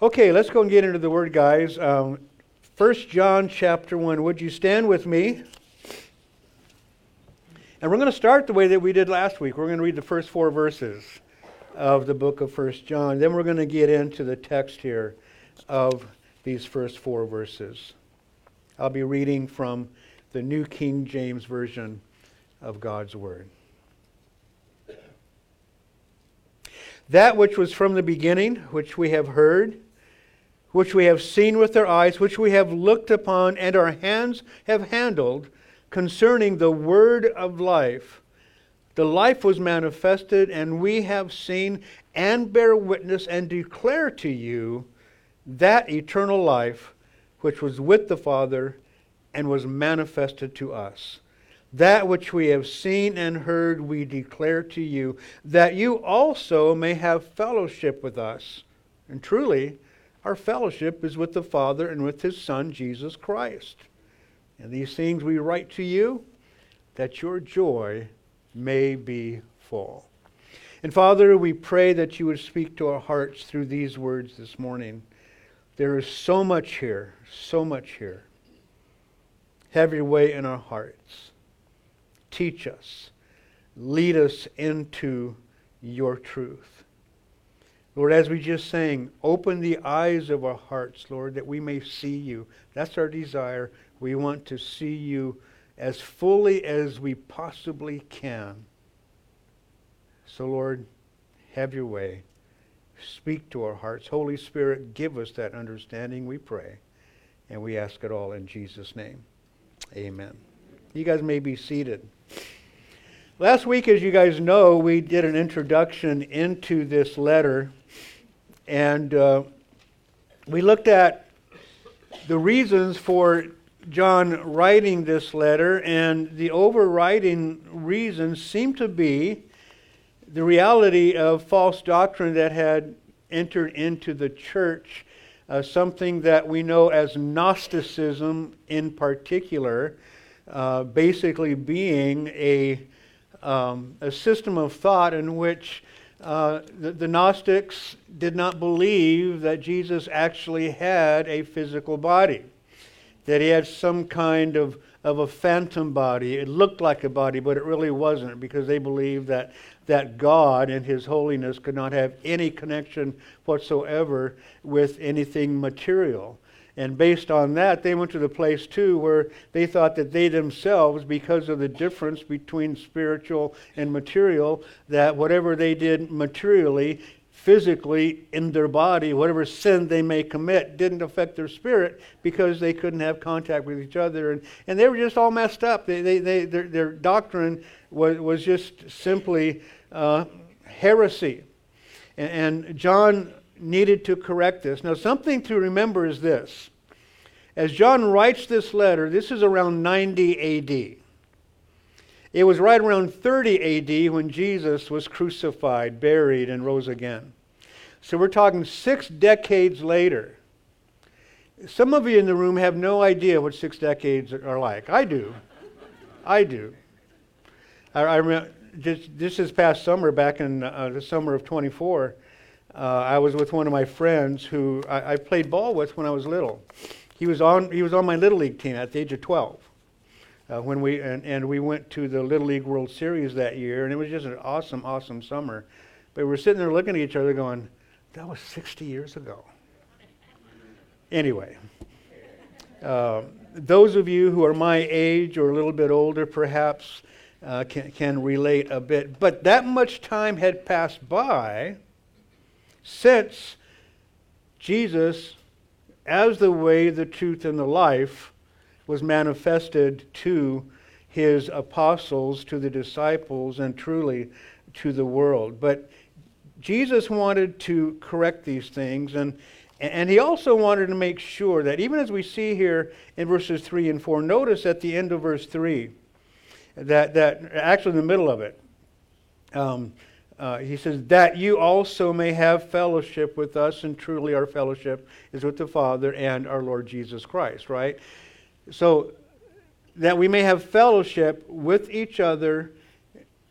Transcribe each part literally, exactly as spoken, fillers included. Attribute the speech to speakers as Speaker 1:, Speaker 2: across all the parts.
Speaker 1: Okay, let's go and get into the Word, guys. Um, First John chapter one. Would you stand with me? And we're going to start the way that we did last week. We're going to read the first four verses of the book of First John. Then we're going to get into the text here of these first four verses. I'll be reading from the New King James Version of God's Word. That which was from the beginning, which we have heard, which we have seen with our eyes, which we have looked upon, and our hands have handled, concerning the word of life. The life was manifested, and we have seen and bear witness and declare to you that eternal life which was with the Father and was manifested to us. That which we have seen and heard we declare to you, that you also may have fellowship with us. And truly, our fellowship is with the Father and with His Son, Jesus Christ. And these things we write to you, that your joy may be full. And Father, we pray that you would speak to our hearts through these words this morning. There is so much here, so much here. Have your way in our hearts. Teach us. Lead us into your truth. Lord, as we just sang, open the eyes of our hearts, Lord, that we may see you. That's our desire. We want to see you as fully as we possibly can. So, Lord, have your way. Speak to our hearts. Holy Spirit, give us that understanding, we pray. And we ask it all in Jesus' name. Amen. You guys may be seated. Last week, as you guys know, we did an introduction into this letter. And uh, we looked at the reasons for John writing this letter, and the overriding reasons seem to be the reality of false doctrine that had entered into the church, uh, something that we know as Gnosticism in particular, uh, basically being a, um, a system of thought in which Uh, the, the Gnostics did not believe that Jesus actually had a physical body, that he had some kind of, of a phantom body. It looked like a body, but it really wasn't, because they believed that, that God and His holiness could not have any connection whatsoever with anything material. And based on that, they went to the place, too, where they thought that they themselves, because of the difference between spiritual and material, that whatever they did materially, physically, in their body, whatever sin they may commit, didn't affect their spirit because they couldn't have contact with each other. And, and they were just all messed up. They, they, they, their, their doctrine was, was just simply uh, heresy. And, and John needed to correct this. Now, something to remember is this. As John writes this letter, this is around ninety A D. It was right around thirty A D when Jesus was crucified, buried, and rose again. So we're talking six decades later. Some of you in the room have no idea what six decades are like. I do. I do. I, I remember just this is past summer, back in uh, the summer of twenty-four. Uh, I was with one of my friends who I, I played ball with when I was little. He was on he was on my Little League team at the age of twelve. Uh, when we and, and we went to the Little League World Series that year, and it was just an awesome, awesome summer. But we were sitting there looking at each other going, that was sixty years ago. Anyway, uh, those of you who are my age or a little bit older perhaps uh, can, can relate a bit. But that much time had passed by since Jesus, as the way, the truth, and the life, was manifested to His apostles, to the disciples, and truly to the world. But Jesus wanted to correct these things, and, and He also wanted to make sure that, even as we see here in verses three and four, notice at the end of verse three, that, that actually in the middle of it, um, Uh, he says, that you also may have fellowship with us, and truly our fellowship is with the Father and our Lord Jesus Christ, right? So, that we may have fellowship with each other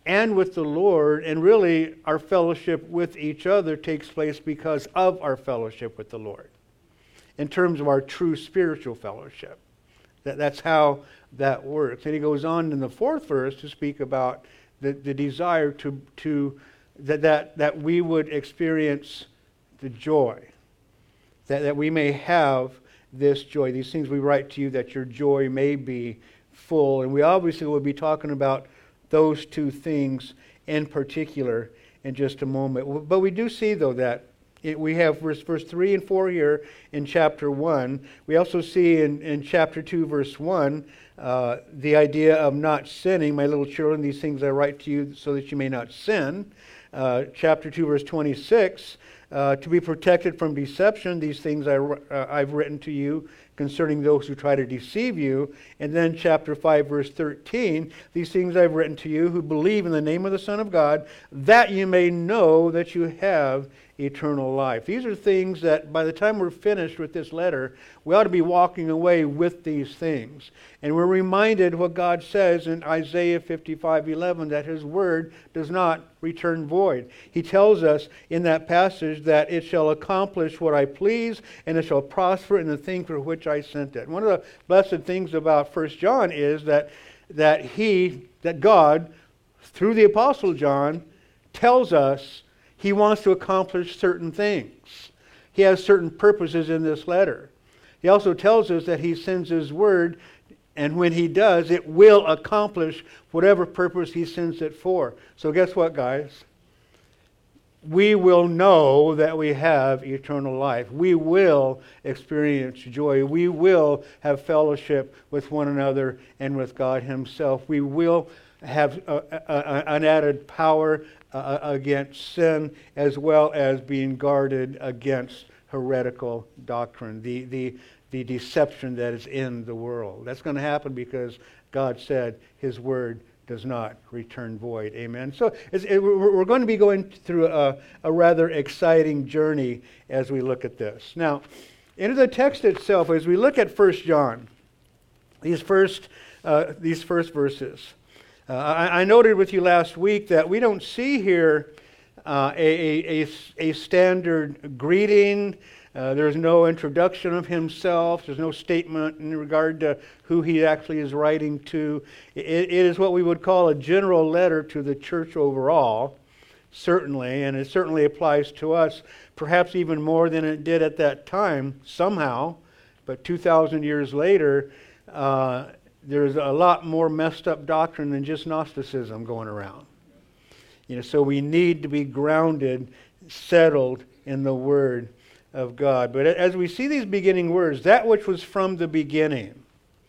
Speaker 1: and with the Lord, and really our fellowship with each other takes place because of our fellowship with the Lord, in terms of our true spiritual fellowship. That, that's how that works. And he goes on in the fourth verse to speak about the, the desire to, to that, that, that we would experience the joy, that, that we may have this joy. These things we write to you that your joy may be full. And we obviously will be talking about those two things in particular in just a moment. But we do see, though, that it, we have verse, verse three and four here in chapter one. We also see in, in chapter two, verse one, uh, the idea of not sinning. My little children, these things I write to you so that you may not sin. Uh, chapter two, verse twenty-six, uh, to be protected from deception. These things I, uh, I've written to you concerning those who try to deceive you. And then chapter five, verse thirteen, these things I've written to you who believe in the name of the Son of God, that you may know that you have eternal life. These are things that by the time we're finished with this letter, we ought to be walking away with these things. And we're reminded what God says in Isaiah fifty-five eleven, that His word does not return void. He tells us in that passage that it shall accomplish what I please, and it shall prosper in the thing for which I sent it. One of the blessed things about First John is that that he, that God, through the Apostle John, tells us He wants to accomplish certain things. He has certain purposes in this letter. He also tells us that He sends His word, and when He does, it will accomplish whatever purpose He sends it for. So guess what, guys? We will know that we have eternal life. We will experience joy. We will have fellowship with one another and with God Himself. We will have a, a, an added power uh, against sin, as well as being guarded against heretical doctrine, the, the, the deception that is in the world. That's going to happen because God said His word does not return void. Amen. So it's, it, we're going to be going through a, a rather exciting journey as we look at this. Now, into the text itself, as we look at First John, these first, uh, these first verses, uh, I, I noted with you last week that we don't see here uh, a, a, a standard greeting. Uh, there's no introduction of himself. There's no statement in regard to who he actually is writing to. It, it is what we would call a general letter to the church overall, certainly, and it certainly applies to us, perhaps even more than it did at that time, somehow. But two thousand years later, uh, there's a lot more messed up doctrine than just Gnosticism going around. You know, so we need to be grounded, settled in the Word of God. But as we see these beginning words, that which was from the beginning,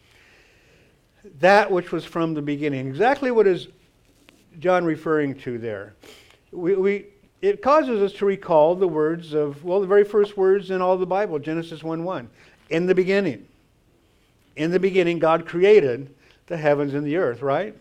Speaker 1: that which was from the beginning, exactly what is John referring to there? We, we it causes us to recall the words of, well, the very first words in all the Bible, Genesis one one. In the beginning. In the beginning, God created the heavens and the earth, right?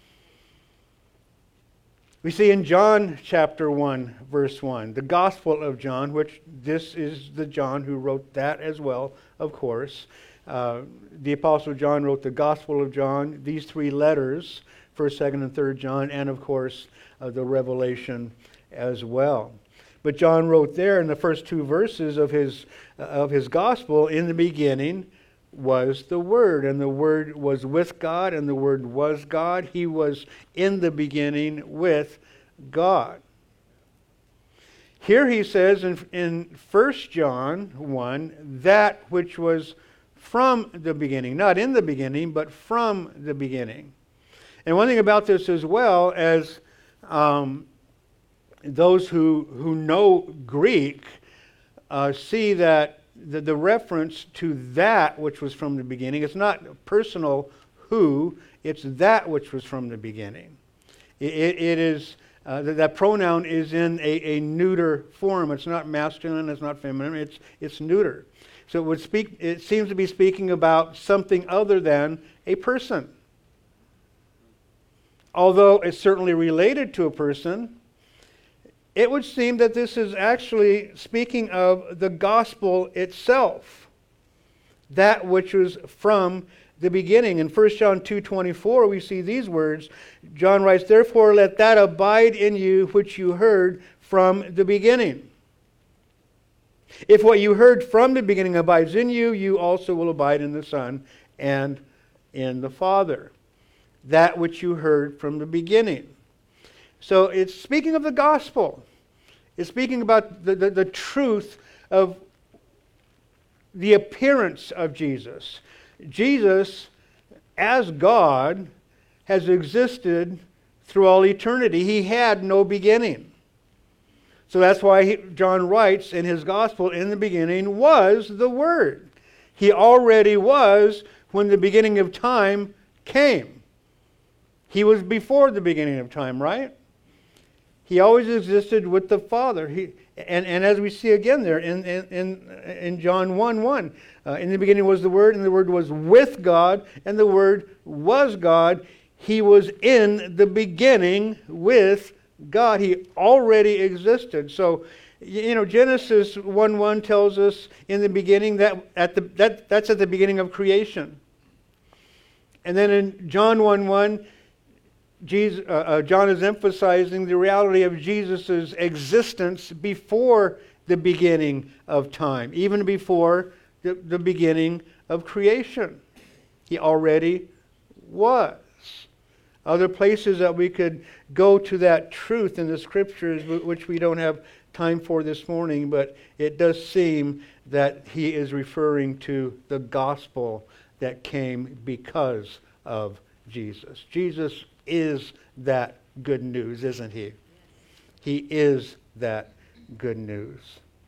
Speaker 1: We see in John chapter one, verse one, the Gospel of John, which this is the John who wrote that as well, of course. Uh, the Apostle John wrote the Gospel of John, these three letters, first, second, and third John, and of course uh, the Revelation as well. But John wrote there in the first two verses of his, uh, of his Gospel, in the beginning was the Word, and the Word was with God, and the Word was God. He was in the beginning with God. Here he says in, in First John one, that which was from the beginning. Not in the beginning, but from the beginning. And one thing about this as well, as um, those who, who know Greek uh, see that The, the reference to that which was from the beginning, it's not personal who, it's that which was from the beginning. It, it, it is, uh, that, that pronoun is in a, a neuter form. It's not masculine, it's not feminine, it's, it's neuter. So it would speak, it seems to be speaking about something other than a person. Although it's certainly related to a person, it would seem that this is actually speaking of the gospel itself, that which was from the beginning. In First John two twenty-four, we see these words. John writes, "Therefore let that abide in you which you heard from the beginning. If what you heard from the beginning abides in you, you also will abide in the Son and in the Father." That which you heard from the beginning. So it's speaking of the gospel. It's speaking about the, the, the truth of the appearance of Jesus. Jesus, as God, has existed through all eternity. He had no beginning. So that's why he, John writes in his gospel, "In the beginning was the Word." He already was when the beginning of time came. He was before the beginning of time, right? He always existed with the Father. He, and, and as we see again there in, in, in John one one, uh, in the beginning was the Word, and the Word was with God, and the Word was God. He was in the beginning with God. He already existed. So, you know, Genesis one one tells us in the beginning that at the that that's at the beginning of creation. And then in John one one, Jesus, uh, uh, John is emphasizing the reality of Jesus' existence before the beginning of time, even before the, the beginning of creation. He already was. Other places that we could go to that truth in the Scriptures, which we don't have time for this morning, but it does seem that he is referring to the gospel that came because of Jesus. Jesus is that good news, isn't he? He is that good news.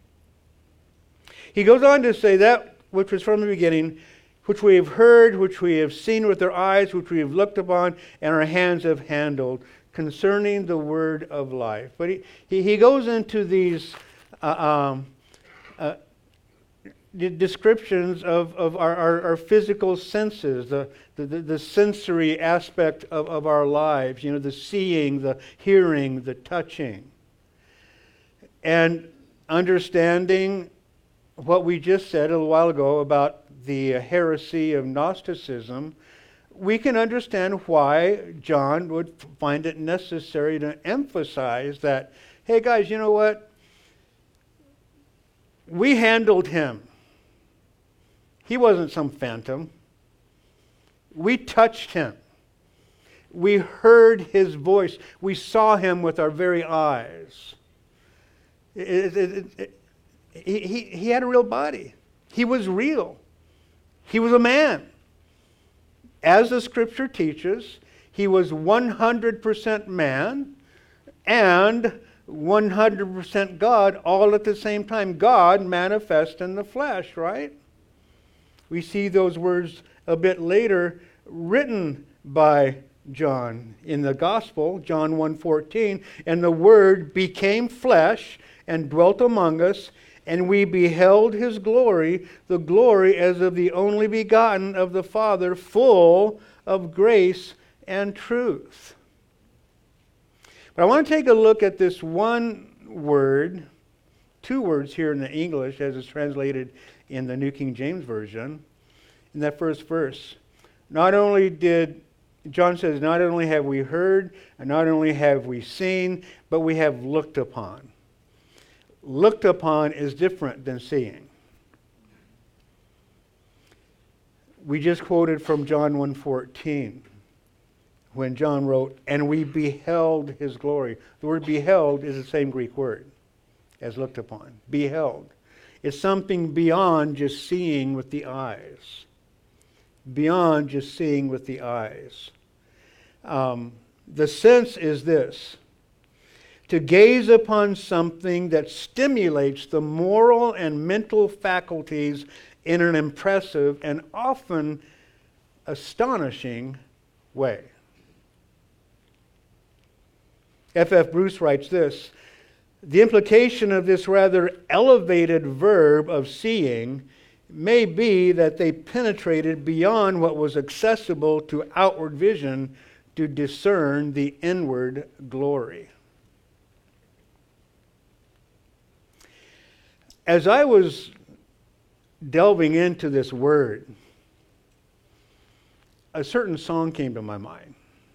Speaker 1: He goes on to say that which was from the beginning, which we have heard, which we have seen with our eyes, which we have looked upon, and our hands have handled, concerning the word of life. But he, he, he goes into these uh, um, uh, descriptions of, of our, our, our physical senses, the, the, the sensory aspect of, of our lives, you know, the seeing, the hearing, the touching. And understanding what we just said a little while ago about the heresy of Gnosticism, we can understand why John would find it necessary to emphasize that, hey guys, you know what? We handled him. He wasn't some phantom. We touched him. We heard his voice. We saw him with our very eyes. It, it, it, it, he, he, he had a real body. He was real. He was a man. As the Scripture teaches, he was one hundred percent man and one hundred percent God all at the same time. God manifest in the flesh, right? We see those words a bit later written by John in the Gospel, John one fourteen, "And the Word became flesh and dwelt among us, and we beheld his glory, the glory as of the only begotten of the Father, full of grace and truth." But I want to take a look at this one word, two words here in the English as it's translated in the New King James Version. In that first verse, not only did, John says, not only have we heard, and not only have we seen, but we have looked upon. Looked upon is different than seeing. We just quoted from John one fourteen when John wrote, "And we beheld his glory." The word beheld is the same Greek word as looked upon. Beheld. It's something beyond just seeing with the eyes. Beyond just seeing with the eyes. Um, the sense is this: to gaze upon something that stimulates the moral and mental faculties in an impressive and often astonishing way. F F Bruce writes this: "The implication of this rather elevated verb of seeing may be that they penetrated beyond what was accessible to outward vision to discern the inward glory." As I was delving into this word, a certain song came to my mind.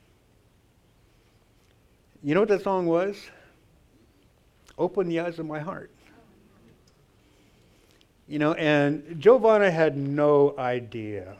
Speaker 1: You know what that song was? Open the Eyes of My Heart. You know, and Giovanna had no idea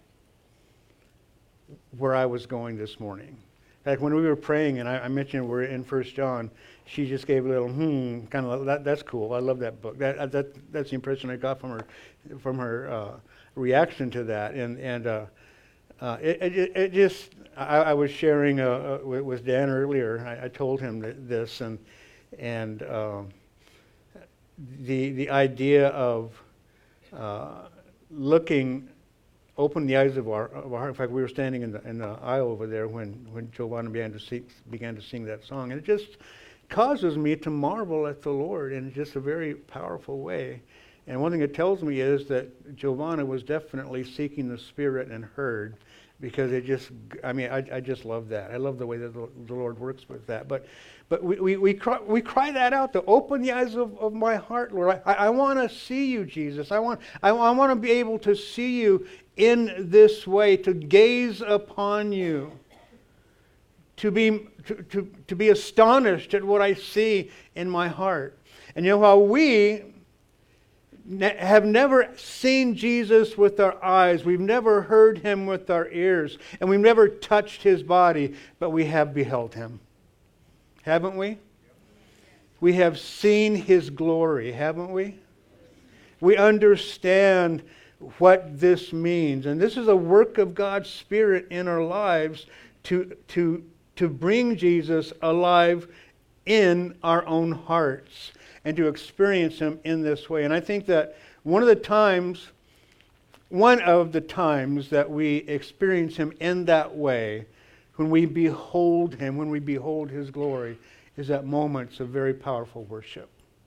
Speaker 1: where I was going this morning. In fact, when we were praying, and I, I mentioned we're in First John, she just gave a little hmm, kind of that. That's cool. I love that book. That that that's the impression I got from her, from her uh, reaction to that. And and uh, uh, it, it it just I, I was sharing uh, uh, with Dan earlier. I, I told him that this and and. Uh, The the idea of uh, looking, open the eyes of our, of our heart. In fact, we were standing in the in the aisle over there when when Giovanna began to sing, began to sing that song, and it just causes me to marvel at the Lord in just a very powerful way. And one thing it tells me is that Giovanna was definitely seeking the Spirit and heard, because it just, I mean, I, I just love that. I love the way that the, the Lord works with that. But but we we we cry, we cry that out, to open the eyes of, of my heart, Lord. I, I want to see you, Jesus. I want I, I want to be able to see you in this way, to gaze upon you, to be to, to, to be astonished at what I see in my heart. And you know how we have never seen Jesus with our eyes. We've never heard him with our ears. And we've never touched his body, but we have beheld him. Haven't we? We have seen his glory, haven't we? We understand what this means. And this is a work of God's Spirit in our lives to, to, to bring Jesus alive in our own hearts, and to experience him in this way. And I think that one of the times, one of the times that we experience him in that way, when we behold him, when we behold his glory, is at moments of very powerful worship.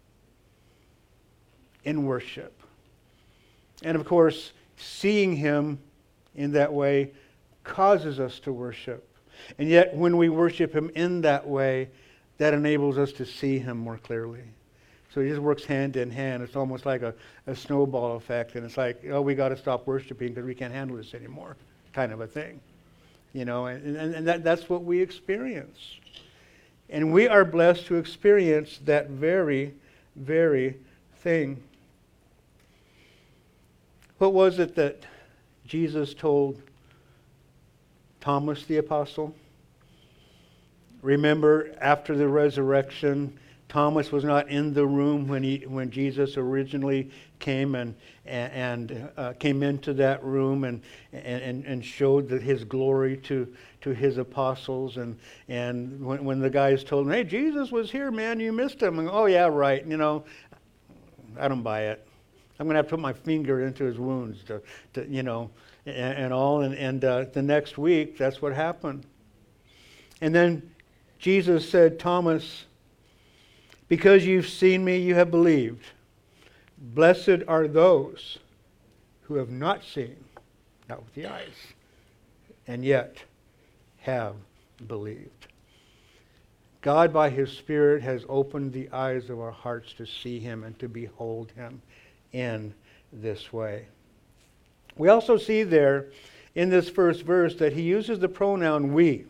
Speaker 1: In worship. And of course, seeing him in that way causes us to worship. And yet, when we worship him in that way, that enables us to see him more clearly. So it just works hand in hand. It's almost like a, a snowball effect. And it's like, oh, we got to stop worshiping because we can't handle this anymore, kind of a thing. You know, and, and, and that, that's what we experience. And we are blessed to experience that very, very thing. What was it that Jesus told Thomas the apostle? Remember, after the resurrection, Thomas was not in the room when he when Jesus originally came and and uh, came into that room and and and showed that his glory to to his apostles, and and when when the guys told him, "Hey, Jesus was here, man, you missed him." And, oh yeah, right. You know, I don't buy it. I'm going to have to put my finger into his wounds to, to you know, and, and all. And and uh, the next week, that's what happened. And then Jesus said, "Thomas, because you've seen me, you have believed. Blessed are those who have not seen, not with the eyes, and yet have believed." God, by his Spirit, has opened the eyes of our hearts to see him and to behold him in this way. We also see there in this first verse that he uses the pronoun we.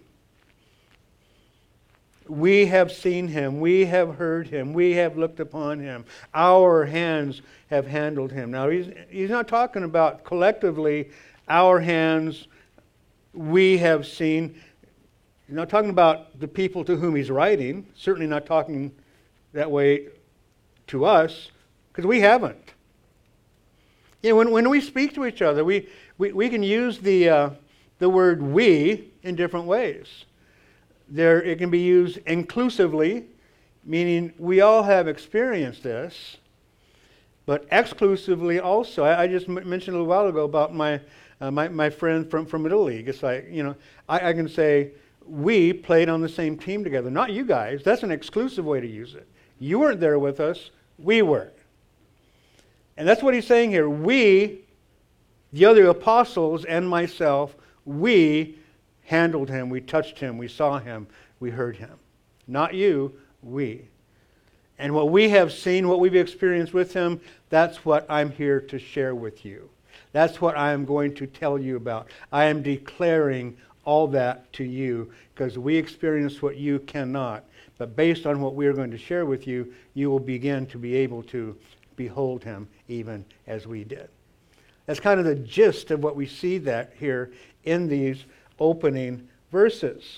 Speaker 1: We have seen him. We have heard him. We have looked upon him. Our hands have handled him. Now, he's, he's not talking about collectively our hands, we have seen. He's not talking about the people to whom he's writing. Certainly not talking that way to us, because we haven't. You know, when, when we speak to each other, we, we, we can use the, uh, the word we in different ways. There, it can be used inclusively, meaning we all have experienced this, but exclusively also. I, I just m- mentioned a little while ago about my uh, my, my friend from, from Little League. It's like, you know, I, I can say we played on the same team together. Not you guys. That's an exclusive way to use it. You weren't there with us. We were. And that's what he's saying here. We, the other apostles and myself, we handled him, we touched him, we saw him, we heard him. Not you, we. And what we have seen, what we've experienced with him, that's what I'm here to share with you. That's what I am going to tell you about. I am declaring all that to you because we experience what you cannot. But based on what we are going to share with you, you will begin to be able to behold him even as we did. That's kind of the gist of what we see that here in these opening verses.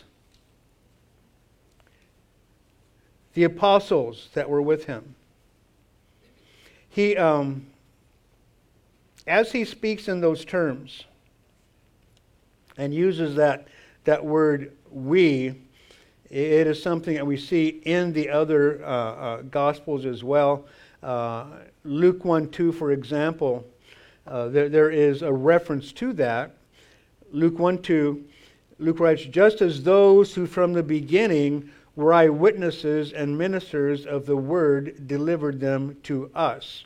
Speaker 1: The apostles that were with him. He, um, as he speaks in those terms and uses that, that word we, it is something that we see in the other uh, uh, Gospels as well. Uh, Luke one two, for example, uh, there, there is a reference to that. Luke one two, Luke writes, just as those who from the beginning were eyewitnesses and ministers of the word delivered them to us.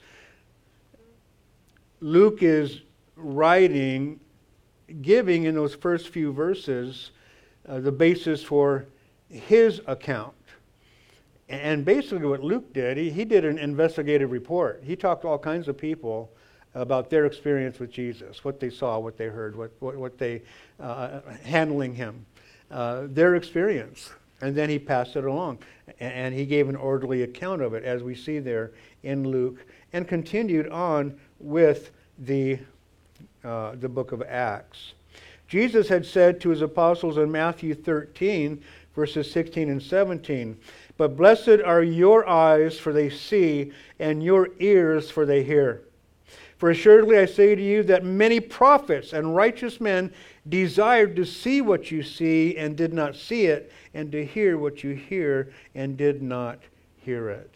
Speaker 1: Luke is writing, giving in those first few verses uh, the basis for his account. And basically what Luke did, he, he did an investigative report. He talked to all kinds of people about their experience with Jesus, what they saw, what they heard, what, what, what they, uh, handling him, uh, their experience. And then he passed it along. And he gave an orderly account of it, as we see there in Luke, and continued on with the, uh, the book of Acts. Jesus had said to his apostles in Matthew thirteen, verses sixteen and seventeen, but blessed are your eyes, for they see, and your ears, for they hear. For assuredly I say to you that many prophets and righteous men desired to see what you see and did not see it, and to hear what you hear and did not hear it.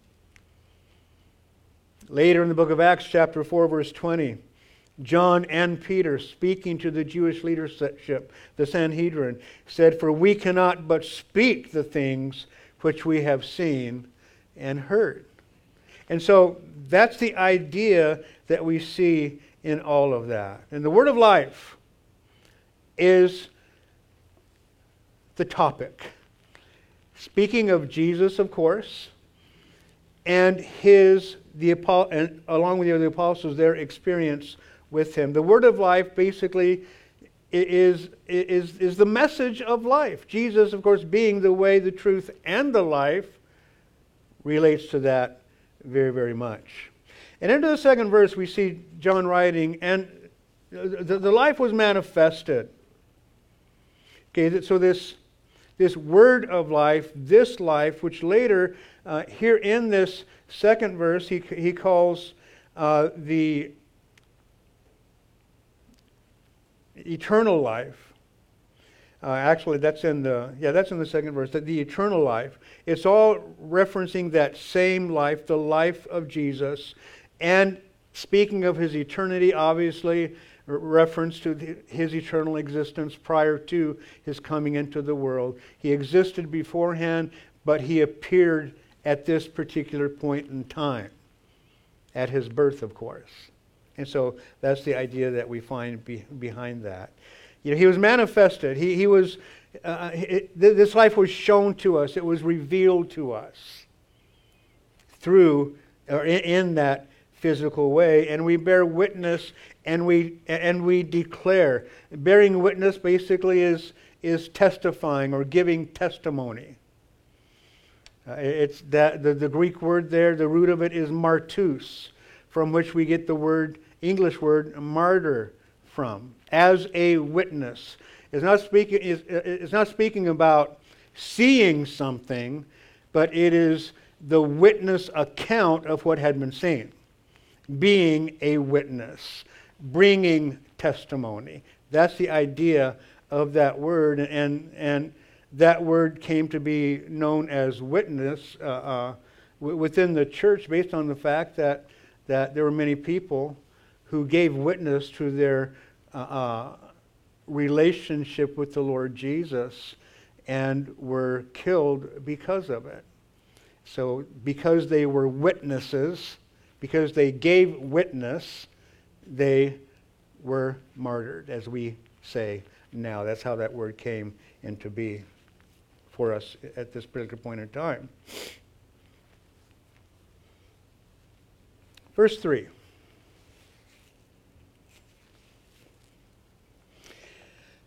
Speaker 1: Later in the book of Acts, chapter four, verse twenty, John and Peter, speaking to the Jewish leadership, the Sanhedrin, said, for we cannot but speak the things which we have seen and heard. And so that's the idea that we see in all of that. And the word of life is the topic. Speaking of Jesus, of course, and his, the and along with the other apostles, their experience with him. The word of life basically is, is, is the message of life. Jesus, of course, being the way, the truth, and the life, relates to that very, very much. And into the second verse, we see John writing, and the, the life was manifested. Okay, so this, this word of life, this life, which later, uh, here in this second verse, he, he calls uh, the eternal life. Uh, actually, that's in the yeah, that's in the second verse. That the eternal life. It's all referencing that same life, the life of Jesus, and speaking of his eternity. Obviously, reference to the, his eternal existence prior to his coming into the world. He existed beforehand, but he appeared at this particular point in time, at his birth, of course. And so that's the idea that we find be, behind that. You know, he was manifested. He, he was. Uh, it, this life was shown to us. It was revealed to us through or in, in that physical way, and we bear witness and we and we declare. Bearing witness basically is is testifying or giving testimony. Uh, it's that the, the Greek word there. The root of it is martus, from which we get the word English word martyr from, as a witness. It's not speaking, it's not speaking about seeing something, but it is the witness account of what had been seen. Being a witness, bringing testimony. That's the idea of that word, and, and that word came to be known as witness uh, uh, w- within the church based on the fact that, that there were many people who gave witness to their uh, uh, relationship with the Lord Jesus and were killed because of it. So because they were witnesses, because they gave witness, they were martyred, as we say now. That's how that word came into being for us at this particular point in time. Verse three.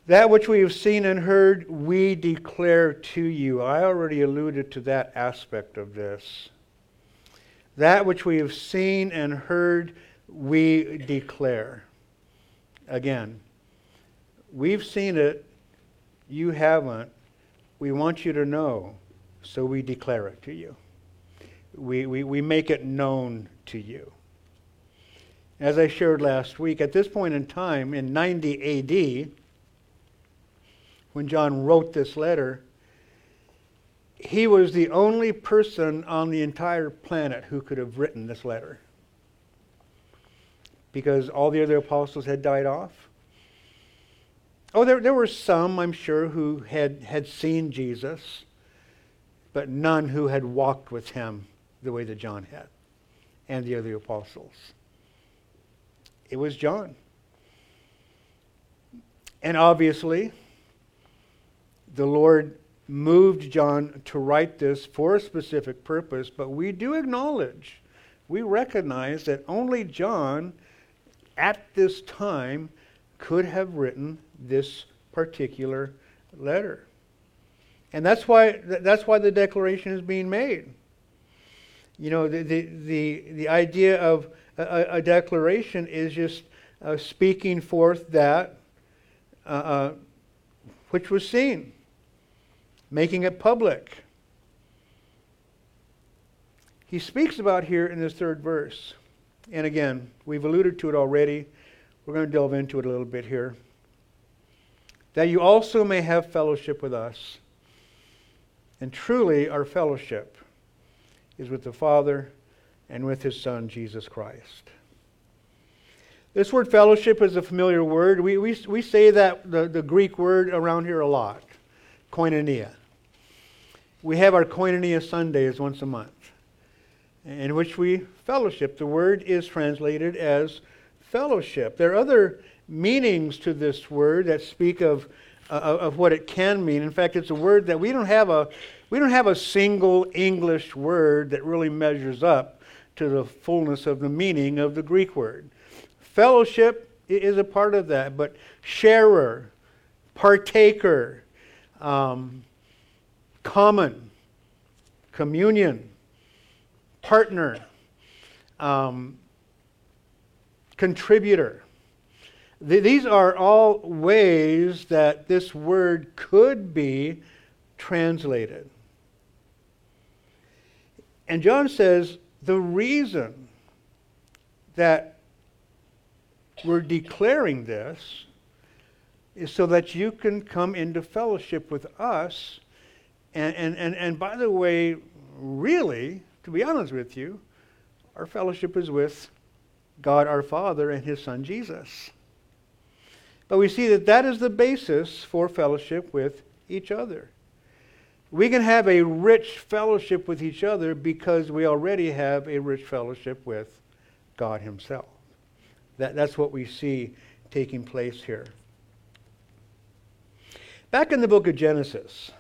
Speaker 1: That which we have seen and heard, we declare to you. I already alluded to that aspect of this. That which we have seen and heard, we declare. Again, we've seen it, you haven't. We want you to know, so we declare it to you. We, we, we make it known to you. As I shared last week, at this point in time, in ninety A D, when John wrote this letter, he was the only person on the entire planet who could have written this letter. Because all the other apostles had died off. Oh, there, there were some, I'm sure, who had, had seen Jesus, but none who had walked with him the way that John had, and the other apostles. It was John. And obviously, the Lord moved John to write this for a specific purpose, but we do acknowledge, we recognize that only John at this time could have written this particular letter. And that's why that's why the declaration is being made. You know, the the the, the idea of a, a declaration is just uh, speaking forth that uh, uh, which was seen, making it public. He speaks about here in this third verse. And again, we've alluded to it already. We're going to delve into it a little bit here. That you also may have fellowship with us. And truly, our fellowship is with the Father and with His Son, Jesus Christ. This word fellowship is a familiar word. We, we, we say that the, the Greek word around here a lot. Koinonia. We have our Koinonia Sundays once a month, in which we fellowship. The word is translated as fellowship. There are other meanings to this word that speak of uh, of what it can mean. In fact, it's a word that we don't have a we don't have a single English word that really measures up to the fullness of the meaning of the Greek word. Fellowship is a part of that, but sharer, partaker, um, common, communion, partner, um, contributor. Th- these are all ways that this word could be translated. And John says the reason that we're declaring this is so that you can come into fellowship with us. And, and, and, and by the way, really, to be honest with you, our fellowship is with God our Father and His Son Jesus. But we see that that is the basis for fellowship with each other. We can have a rich fellowship with each other because we already have a rich fellowship with God Himself. That, that's what we see taking place here. Back in the book of Genesis,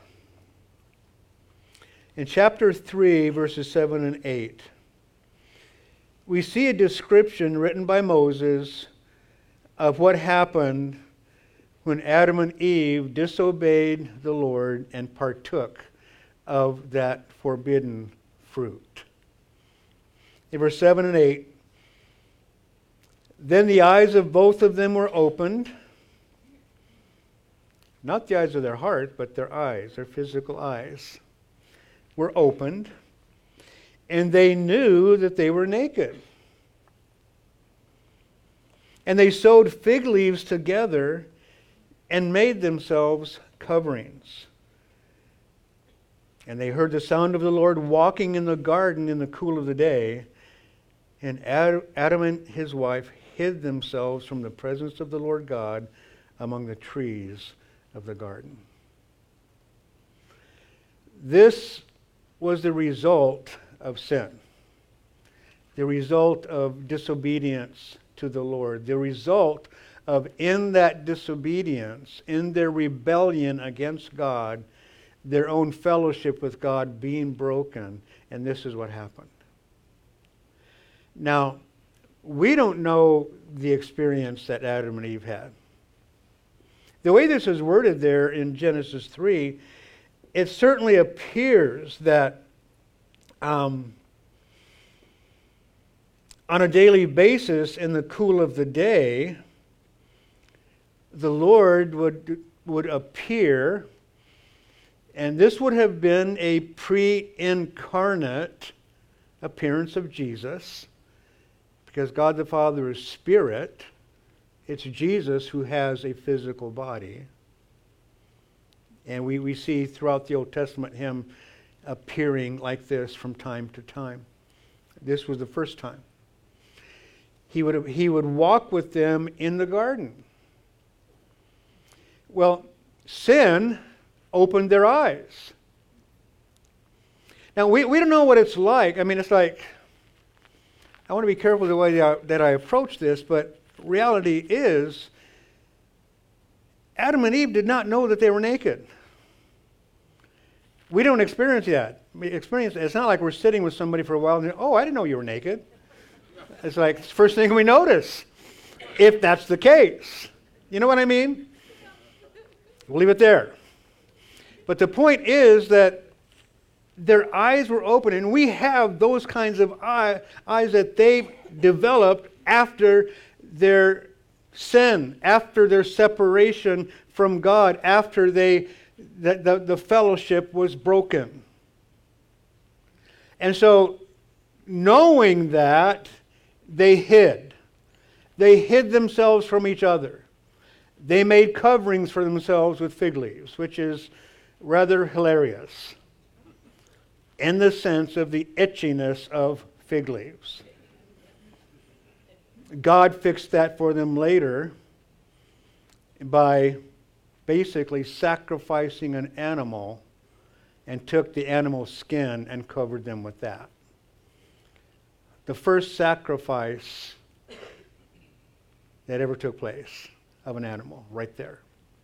Speaker 1: in chapter three, verses seven and eight, we see a description written by Moses of what happened when Adam and Eve disobeyed the Lord and partook of that forbidden fruit. In verse seven and eight, then the eyes of both of them were opened. Not the eyes of their heart, but their eyes, their physical eyes, were opened, and they knew that they were naked. And they sewed fig leaves together and made themselves coverings. And they heard the sound of the Lord walking in the garden in the cool of the day, and Adam and his wife hid themselves from the presence of the Lord God among the trees of the garden. This was the result of sin, the result of disobedience to the Lord, the result of, in that disobedience, in their rebellion against God, their own fellowship with God being broken, and this is what happened. Now, we don't know the experience that Adam and Eve had. the way this is worded there in Genesis three, it certainly appears that um, on a daily basis in the cool of the day, the Lord would, would appear, and this would have been a pre-incarnate appearance of Jesus, because God the Father is spirit. It's Jesus who has a physical body. And we, we see throughout the Old Testament him appearing like this from time to time. This was the first time. He would, he would walk with them in the garden. Well, sin opened their eyes. Now, we, we don't know what it's like. I mean, it's like, I want to be careful the way that I, that I approach this, but reality is, Adam and Eve did not know that they were naked. We don't experience that. We experience, it's not like we're sitting with somebody for a while and, oh, I didn't know you were naked. It's like, it's the first thing we notice, if that's the case. You know what I mean? We'll leave it there. But the point is that their eyes were open, and we have those kinds of eye, eyes that they developed after their sin, after their separation from God, after they the, the, the fellowship was broken. And so, knowing that, they hid. They hid themselves from each other. They made coverings for themselves with fig leaves, which is rather hilarious in the sense of the itchiness of fig leaves. God fixed that for them later by basically sacrificing an animal and took the animal's skin and covered them with that. The first sacrifice that ever took place of an animal, right there.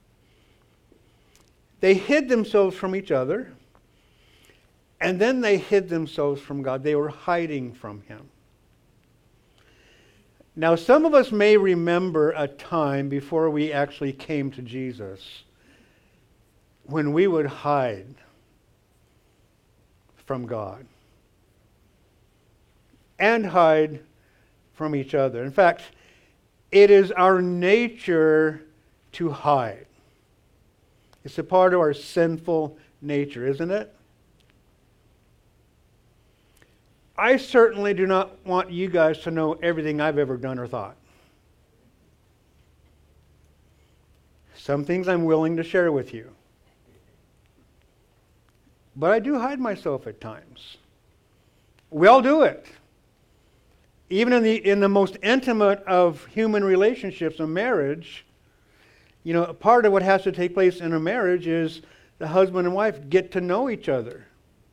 Speaker 1: They hid themselves from each other, and then they hid themselves from God. They were hiding from Him. Now, some of us may remember a time before we actually came to Jesus when we would hide from God and hide from each other. In fact, it is our nature to hide. It's a part of our sinful nature, isn't it? I certainly do not want you guys to know everything I've ever done or thought. Some things I'm willing to share with you. But I do hide myself at times. We all do it. Even in the in the most intimate of human relationships, a marriage, you know, part of what has to take place in a marriage is the husband and wife get to know each other.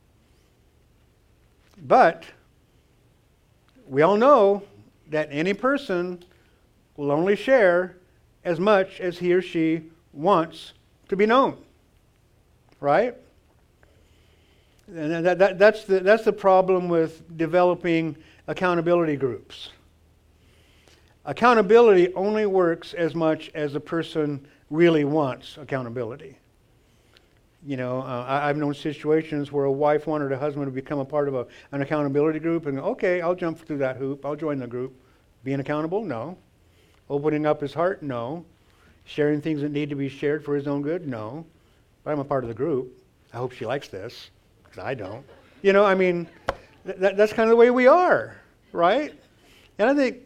Speaker 1: But we all know that any person will only share as much as he or she wants to be known. Right? And that, that, that's, the, that's the problem with developing accountability groups. Accountability only works as much as the person really wants accountability. You know, uh, I, I've known situations where a wife wanted a husband to become a part of a, an accountability group, and okay, I'll jump through that hoop. I'll join the group. Being accountable? No. Opening up his heart? No. Sharing things that need to be shared for his own good? No. But I'm a part of the group. I hope she likes this, because I don't. You know, I mean, th- that, that's kind of the way we are, right? And I think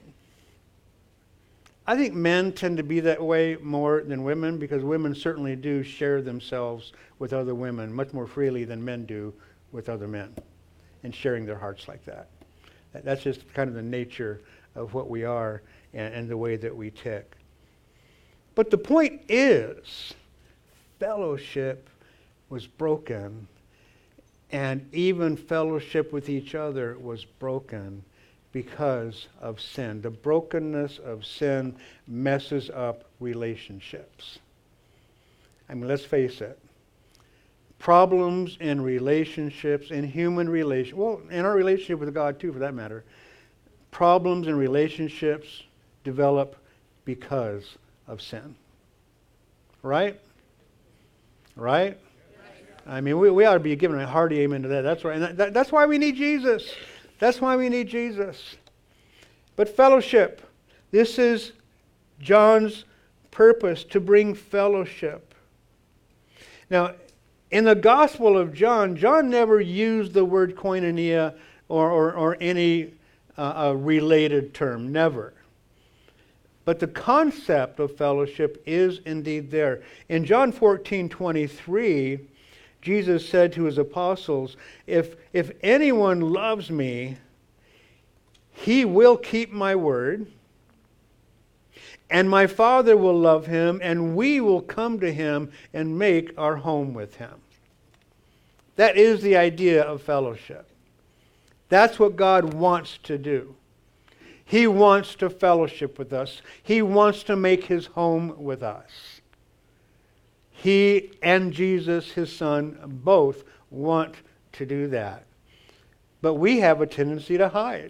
Speaker 1: I think men tend to be that way more than women, because women certainly do share themselves with other women much more freely than men do with other men, and sharing their hearts like that. That's just kind of the nature of what we are and, and the way that we tick. But the point is, fellowship was broken, and even fellowship with each other was broken because of sin. The brokenness of sin messes up relationships. I mean, let's face it. Problems in relationships, in human relations, well, in our relationship with God too, for that matter, problems in relationships develop because of sin. Right? Right? I mean, we, we ought to be giving a hearty amen to that. That's right. And that, that's why we need Jesus. That's why we need Jesus. But fellowship. This is John's purpose, to bring fellowship. Now, in the Gospel of John, John never used the word koinonia or, or, or any uh, a related term. Never. But the concept of fellowship is indeed there. In John fourteen twenty-three, Jesus said to his apostles, if, if anyone loves me, he will keep my word, and my Father will love him, and we will come to him and make our home with him. That is the idea of fellowship. That's what God wants to do. He wants to fellowship with us. He wants to make his home with us. He and Jesus, his Son, both want to do that. But we have a tendency to hide.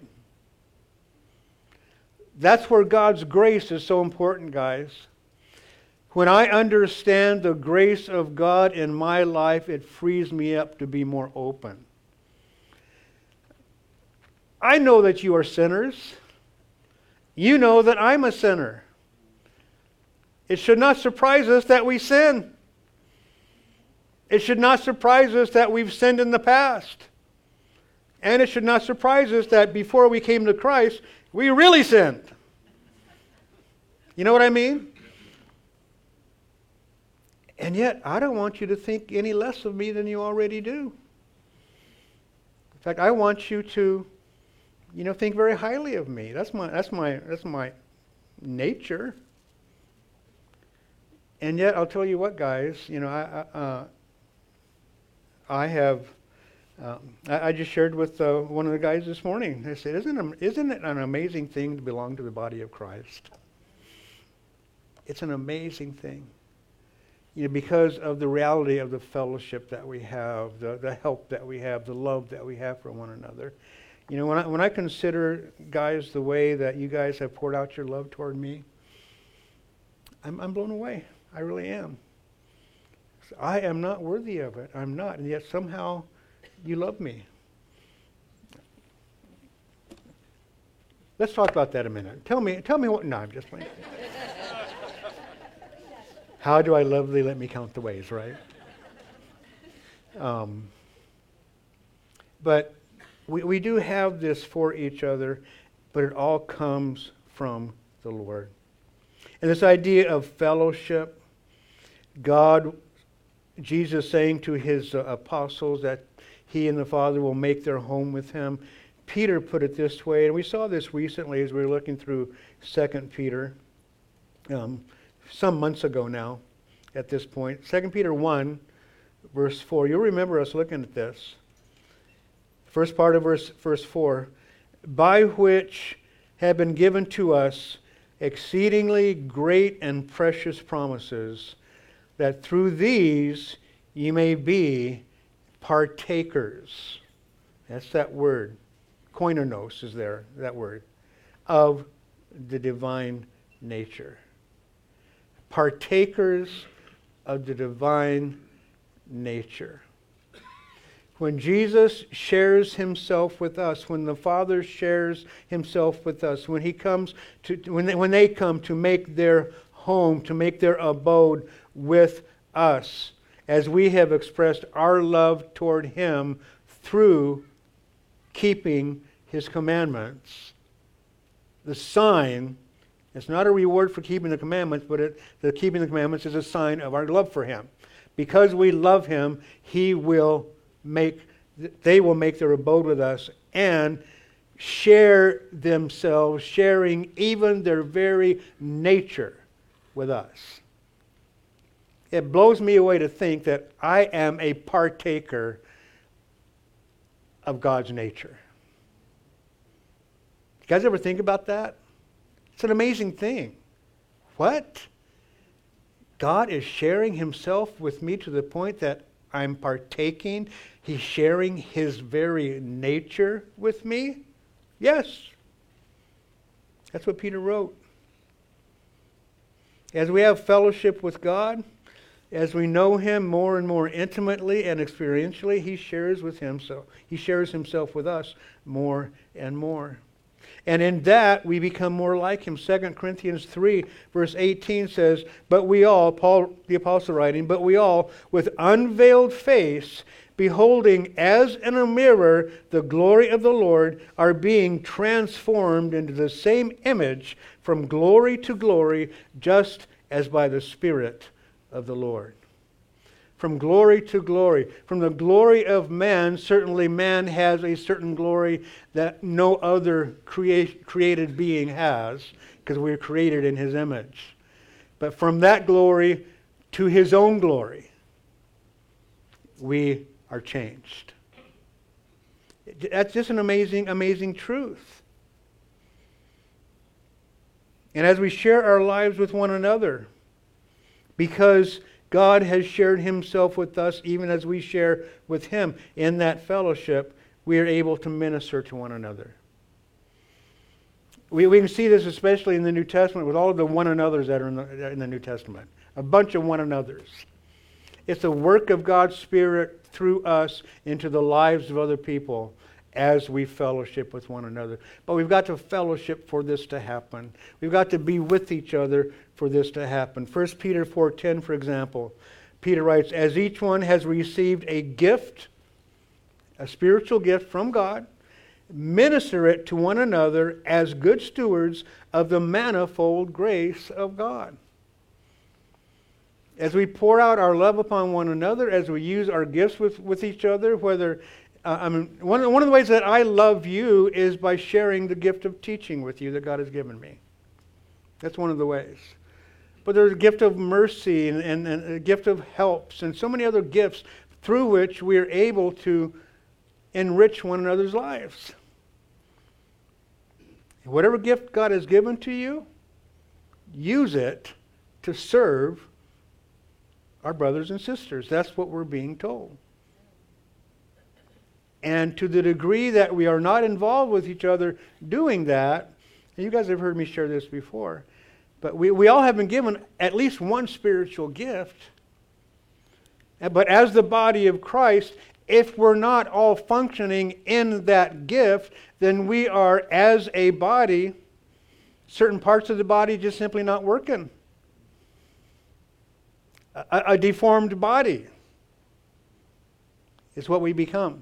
Speaker 1: That's where God's grace is so important, guys. When I understand the grace of God in my life, it frees me up to be more open. I know that you are sinners. You know that I'm a sinner. It should not surprise us that we sin. It should not surprise us that we've sinned in the past. And it should not surprise us that before we came to Christ, we really sinned. You know what I mean? And yet, I don't want you to think any less of me than you already do. In fact, I want you to, you know, think very highly of me. That's my, that's my, that's my nature. And yet, I'll tell you what, guys. You know, I, I, uh, I have. Um, I, I just shared with uh, one of the guys this morning. I said, "Isn't isn't it an amazing thing to belong to the body of Christ? It's an amazing thing." You know, because of the reality of the fellowship that we have, the, the help that we have, the love that we have for one another. You know, when I, when I consider, guys, the way that you guys have poured out your love toward me, I'm, I'm blown away. I really am. I am not worthy of it. I'm not. And yet somehow you love me. Let's talk about that a minute. Tell me, tell me what, no, I'm just playing. How do I love thee? Let me count the ways, right? Um, but we, we do have this for each other, but it all comes from the Lord. And this idea of fellowship, God, Jesus saying to his uh, apostles that he and the Father will make their home with him. Peter put it this way, and we saw this recently as we were looking through Second Peter. Um, some months ago now at this point. Second Peter one, verse four. You'll remember us looking at this. First part of verse, verse four. By which have been given to us exceedingly great and precious promises, that through these ye may be partakers. That's that word. Koinonos is there, that word. Of the divine nature. Partakers of the divine nature. When Jesus shares himself with us, when the Father shares himself with us, when he comes to, when they, when they come to make their home, to make their abode with us, as we have expressed our love toward him through keeping his commandments, the sign. It's not a reward for keeping the commandments, but it, the keeping the commandments is a sign of our love for him. Because we love him, he will make, they will make their abode with us and share themselves, sharing even their very nature with us. It blows me away to think that I am a partaker of God's nature. You guys ever think about that? It's an amazing thing. What? God is sharing himself with me to the point that I'm partaking. He's sharing his very nature with me? Yes. That's what Peter wrote. As we have fellowship with God, As we know him more and more intimately and experientially, he shares with himself. He shares himself with us more and more. And in that, we become more like him. Second Corinthians three, verse eighteen says, "But we all," Paul the apostle writing, "but we all, with unveiled face, beholding as in a mirror the glory of the Lord, are being transformed into the same image from glory to glory, just as by the Spirit of the Lord." From glory to glory. From the glory of man, certainly man has a certain glory that no other crea- created being has, because we are created in his image. But from that glory to his own glory, we are changed. That's just an amazing, amazing truth. And as we share our lives with one another, because God has shared himself with us even as we share with him in that fellowship, we are able to minister to one another. We, we can see this especially in the New Testament with all of the one another's that are in the, in the New Testament. A bunch of one another's. It's a work of God's Spirit through us into the lives of other people as we fellowship with one another. But we've got to fellowship for this to happen. We've got to be with each other for this to happen. First Peter four ten, for example, Peter writes, "As each one has received a gift, a spiritual gift from God, minister it to one another as good stewards of the manifold grace of God." As we pour out our love upon one another, as we use our gifts with, with each other, whether Uh, I mean, one, one of the ways that I love you is by sharing the gift of teaching with you that God has given me. That's one of the ways. But there's a gift of mercy and, and, and a gift of helps and so many other gifts through which we are able to enrich one another's lives. Whatever gift God has given to you, use it to serve our brothers and sisters. That's what we're being told. And to the degree that we are not involved with each other doing that, and you guys have heard me share this before, but we, we all have been given at least one spiritual gift. But as the body of Christ, if we're not all functioning in that gift, then we are, as a body, certain parts of the body just simply not working. A, a deformed body is what we become.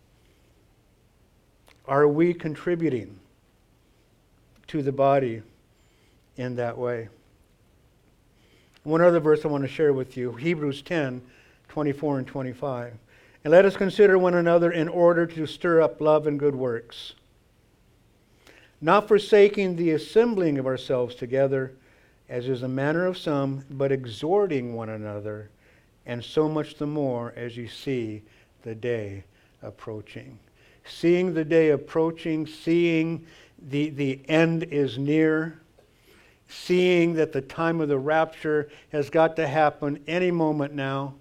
Speaker 1: Are we contributing to the body in that way? One other verse I want to share with you, Hebrews ten, twenty-four and twenty-five. "And let us consider one another in order to stir up love and good works, not forsaking the assembling of ourselves together, as is the manner of some, but exhorting one another, and so much the more as you see the day approaching." Seeing the day approaching, seeing the, the end is near, seeing that the time of the rapture has got to happen any moment now.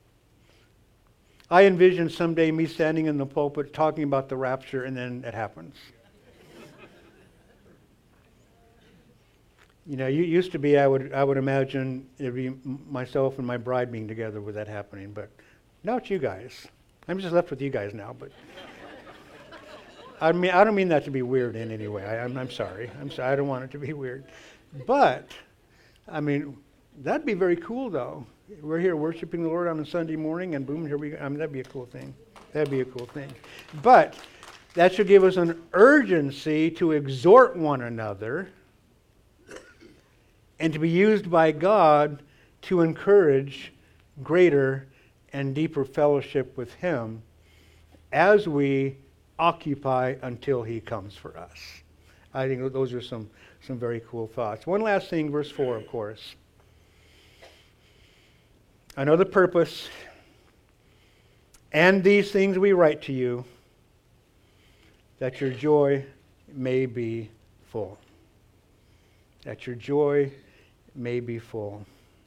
Speaker 1: I envision someday me standing in the pulpit talking about the rapture, and then it happens. You know, you used to be, I would I would imagine it'd be myself and my bride being together with that happening, but now it's you guys. I'm just left with you guys now, but I mean, I don't mean that to be weird in any way. I, I'm, I'm sorry. I'm sorry. I don't want it to be weird. But, I mean, that'd be very cool, though. We're here worshiping the Lord on a Sunday morning, and boom, here we go. I mean, that'd be a cool thing. That'd be a cool thing. But that should give us an urgency to exhort one another and to be used by God to encourage greater and deeper fellowship with Him as we occupy until He comes for us. I think those are some, some very cool thoughts. One last thing, verse four, of course. Another purpose, and these things we write to you, that your joy may be full. That your joy may be full.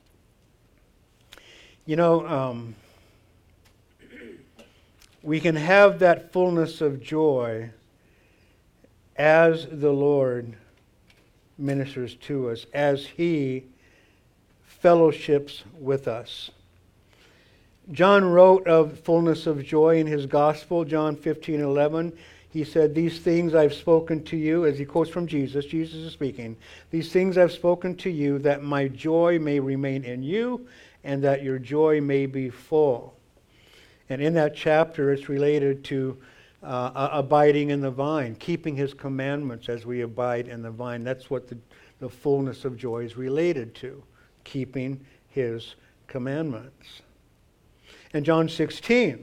Speaker 1: You know, um, we can have that fullness of joy as the Lord ministers to us, as He fellowships with us. John wrote of fullness of joy in his gospel, John fifteen eleven. He said, "These things I've spoken to you," as he quotes from Jesus, Jesus is speaking, "These things I've spoken to you, that my joy may remain in you, and that your joy may be full." And in that chapter, it's related to uh, abiding in the vine, keeping his commandments as we abide in the vine. That's what the, the fullness of joy is related to, keeping his commandments. And John sixteen,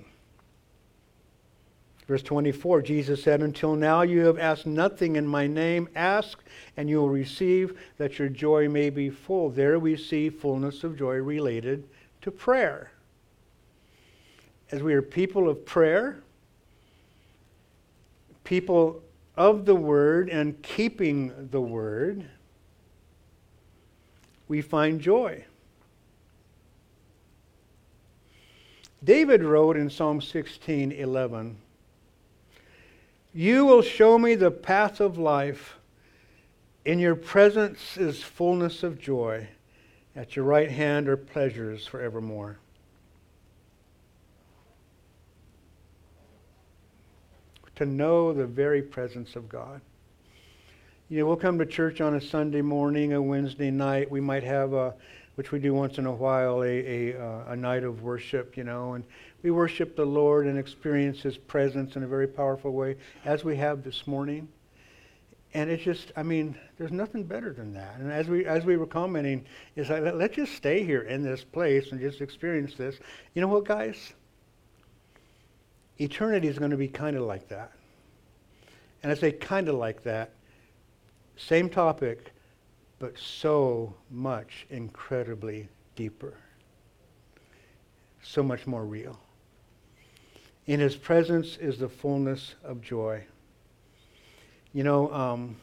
Speaker 1: verse twenty-four, Jesus said, "Until now you have asked nothing in my name. Ask, and you will receive, that your joy may be full." There we see fullness of joy related to prayer. As we are people of prayer, people of the Word and keeping the Word, we find joy. David wrote in Psalm sixteen eleven, "You will show me the path of life. In your presence is fullness of joy. At your right hand are pleasures forevermore." To know the very presence of God. You know, we'll come to church on a Sunday morning, a Wednesday night. We might have a, which we do once in a while, a, a, uh, a night of worship, you know, and we worship the Lord and experience His presence in a very powerful way, as we have this morning. And it's just, I mean, there's nothing better than that. And as we as we were commenting, is like, let's just stay here in this place and just experience this. You know what, guys? Eternity is going to be kind of like that. And I say kind of like that. Same topic, but so much incredibly deeper. So much more real. In His presence is the fullness of joy. You know, um,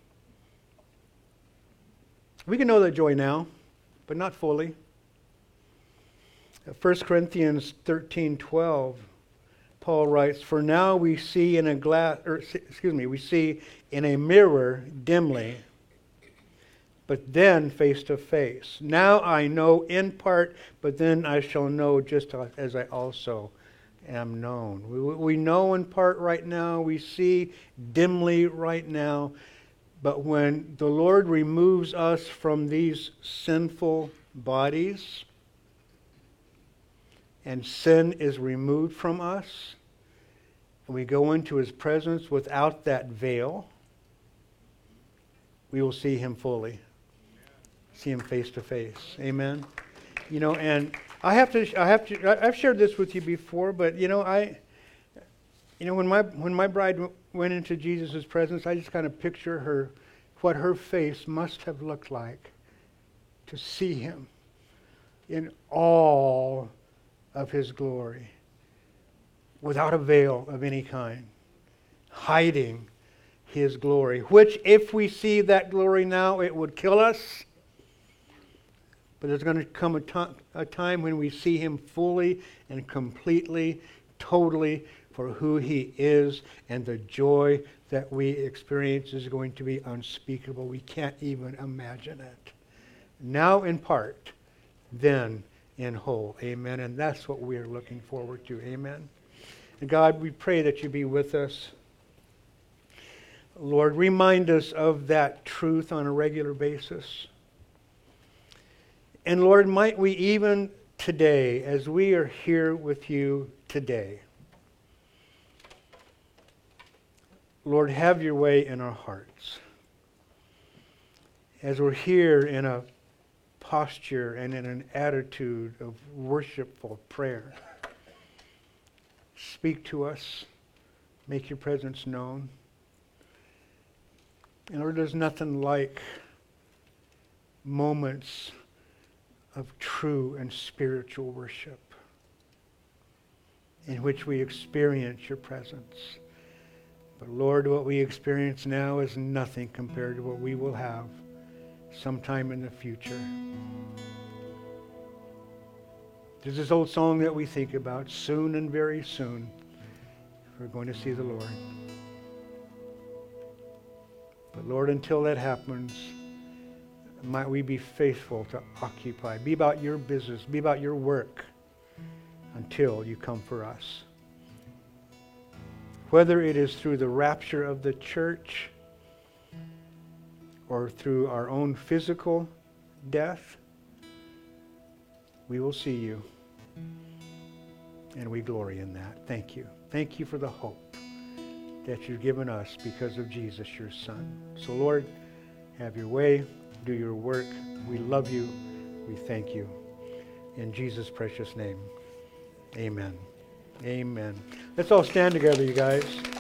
Speaker 1: we can know that joy now, but not fully. First Corinthians thirteen twelve, Paul writes, "For now we see in a glass, or excuse me, we see in a mirror dimly, but then face to face. Now I know in part, but then I shall know just as I also am known." We, we know in part right now, we see dimly right now, but when the Lord removes us from these sinful bodies, and sin is removed from us, and we go into His presence without that veil, we will see Him fully. See Him face to face. Amen. You know, and I have to, I have to, I've shared this with you before, but you know, I, you know, when my when my bride w- went into Jesus' presence, I just kind of picture her, what her face must have looked like to see Him in all of His glory, without a veil of any kind, hiding His glory, which if we see that glory now, it would kill us. But there's going to come a, to- a time when we see Him fully and completely, totally for who He is, and the joy that we experience is going to be unspeakable. We can't even imagine it. Now in part, then in whole. Amen. And that's what we are looking forward to. Amen. And God, we pray that You be with us. Lord, remind us of that truth on a regular basis. And Lord, might we even today, as we are here with You today, Lord, have Your way in our hearts. As we're here in a posture and in an attitude of worshipful prayer, speak to us. Make Your presence known. And Lord, there's nothing like moments of true and spiritual worship in which we experience Your presence. But Lord, what we experience now is nothing compared to what we will have sometime in the future. There's this old song that we think about, soon and very soon, we're going to see the Lord. But Lord, until that happens, might we be faithful to occupy. Be about Your business. Be about Your work until you come for us. Whether it is through the rapture of the church or through our own physical death, we will see you. And we glory in that. Thank you. Thank you for the hope that you've given us because of Jesus, your Son. So, Lord, have your way. Do your work. We love you. We thank you. In Jesus' precious name, amen. Amen. Let's all stand together, you guys.